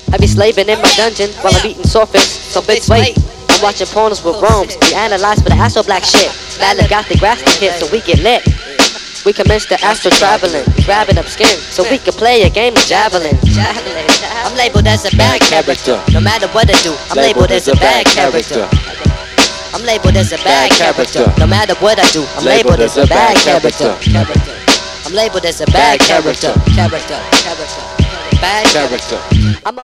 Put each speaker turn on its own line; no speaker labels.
I be slaving in my dungeon while I'm eating swordfish, so bitch wait. I'm watching pornos with Rome's, we analyze for the astro black shit. Madeline got the grass to hit, so we get lit. We commence the astro traveling, grabbing up skin, so we can play a game of javelin. I'm labeled as a bad character, no matter what I do, I'm labeled as a bad character. I'm labeled as a bad character, no matter what I do, I'm labeled as a bad character. I'm labeled as a bad character, bad character.